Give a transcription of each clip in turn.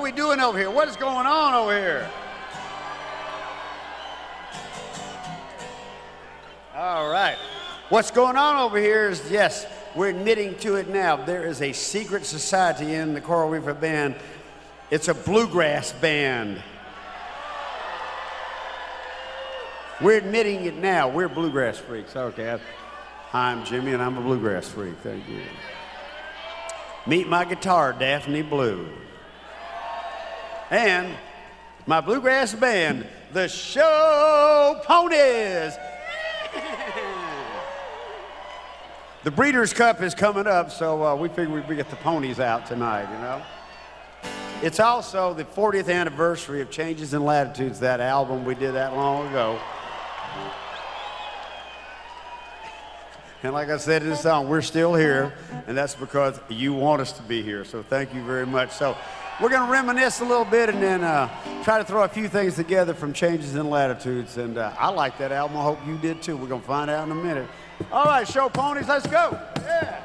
we doing over here? What is going on over here? All right. What's going on over here is, yes, we're admitting to it now. There is a secret society in the Coral Reefer Band. It's a bluegrass band. We're admitting it now. We're bluegrass freaks. Okay. I'm Jimmy, and I'm a bluegrass freak. Thank you. Meet my guitar, Daphne Blue. And my bluegrass band, the Show Ponies. The Breeders' Cup is coming up, so we figured we'd get the ponies out tonight, you know. It's also the 40th anniversary of Changes in Latitudes, that album we did that long ago. And like I said in the song, we're still here, and that's because you want us to be here, so thank you very much. So we're going to reminisce a little bit and then try to throw a few things together from Changes in Latitudes, and I like that album. I hope you did too. We're going to find out in a minute. All right, Show Ponies, let's go. Yeah.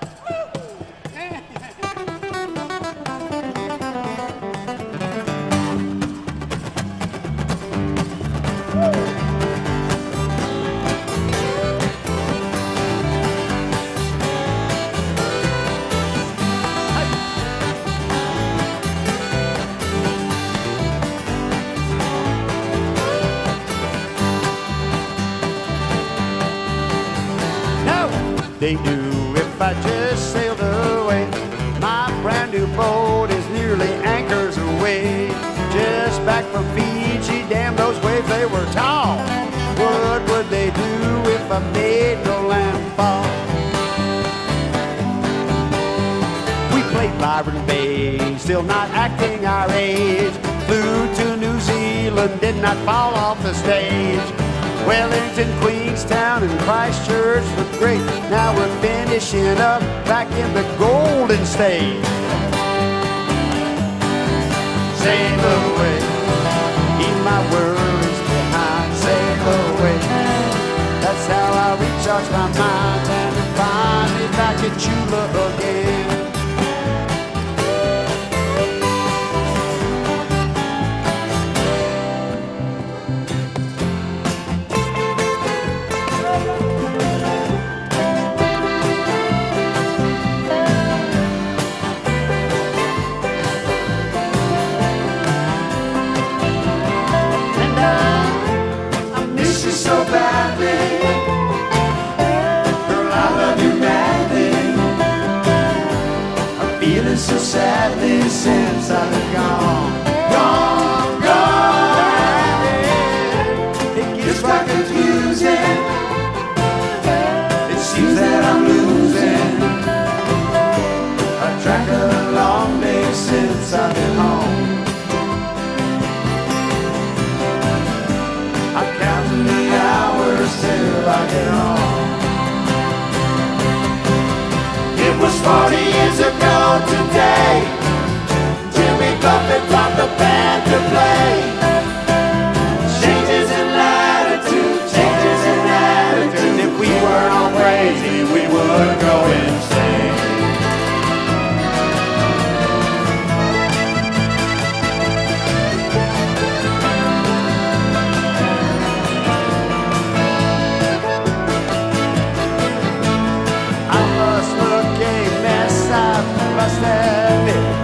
They knew if I just sailed away, my brand new boat is nearly anchors away. Just back from Fiji, damn those waves, they were tall. What would they do if I made no landfall? We played Byron Bay, still not acting our age. Flew to New Zealand, did not fall off the stage. Wellington, Queenstown, and Christchurch were great. Now we're finishing up back in the Golden State. Sail away, leave my worries behind. Sail away, that's how I recharge my mind and find me back at Chula again. So badly, girl, I love you madly. I'm feeling so sadly since I've been gone, gone. It gets quite confusing. It seems that I'm losing a track of the long days since I've been home. Till I get home. It was 40 years ago today, Jimmy Buffett taught the band to play. Changes in latitude, changes in attitude. If we weren't all crazy, we would go insane. Must admit,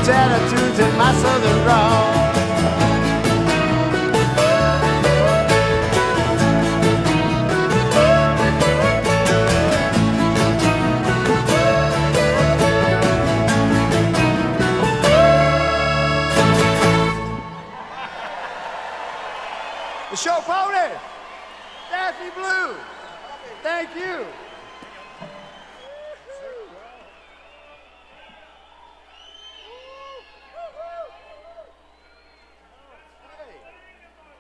attitudes and my southern drawl. The show pony, Daphne Blue. Thank you.